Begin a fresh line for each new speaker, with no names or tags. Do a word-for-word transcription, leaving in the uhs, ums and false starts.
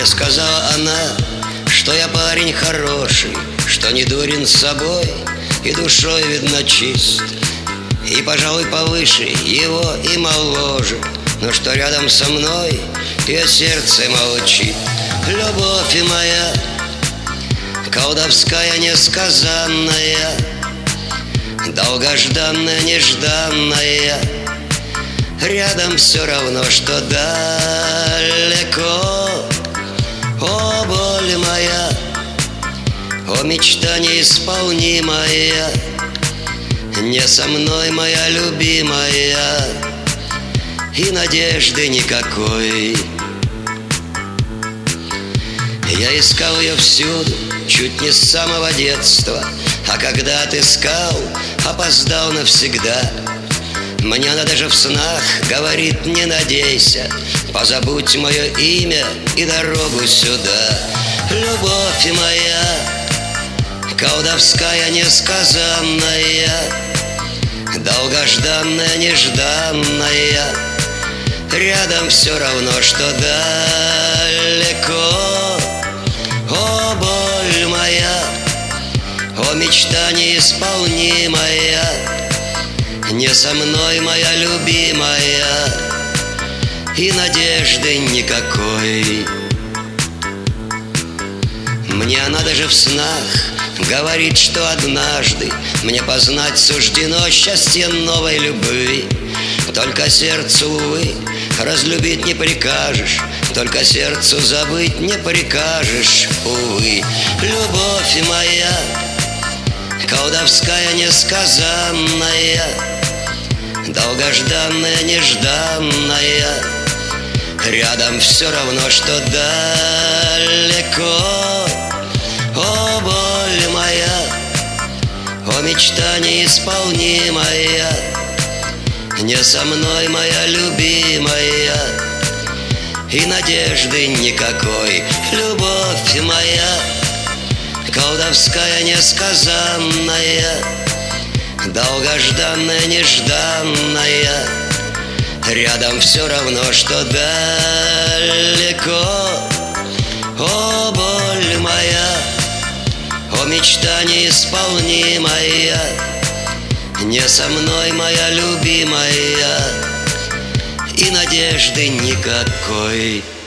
сказала она, что я парень хороший, что не дурен с собой и душой, видно, чист, и, пожалуй, повыше его и моложе, но что рядом со мной ее сердце молчит. Любовь моя, колдовская, несказанная, долгожданная, нежданная, рядом все равно, что далеко. О, боль моя, о, мечта неисполнимая, не со мной, моя любимая, и надежды никакой. Я искал ее всюду, чуть не с самого детства, а когда отыскал, опоздал навсегда. Мне она даже в снах говорит: не надейся, позабудь мое имя и дорогу сюда. Любовь моя, колдовская, несказанная, долгожданная, нежданная, рядом все равно, что далеко. О, боль моя, о, мечта неисполнимая, не со мной, моя любимая, и надежды никакой. Мне она даже в снах говорит, что однажды мне познать суждено счастье новой любви. Только сердцу, увы, разлюбить не прикажешь, только сердцу забыть не прикажешь, увы. Любовь моя, колдовская, несказанная, долгожданная, нежданная, рядом все равно, что далеко. О, боль моя, о, мечта неисполнимая, не со мной, моя любимая, и надежды никакой. Любовь моя, колдовская, несказанная, долгожданная, нежданная, рядом все равно, что далеко. О, боль моя, о, мечта неисполнимая, не со мной, моя любимая, и надежды никакой.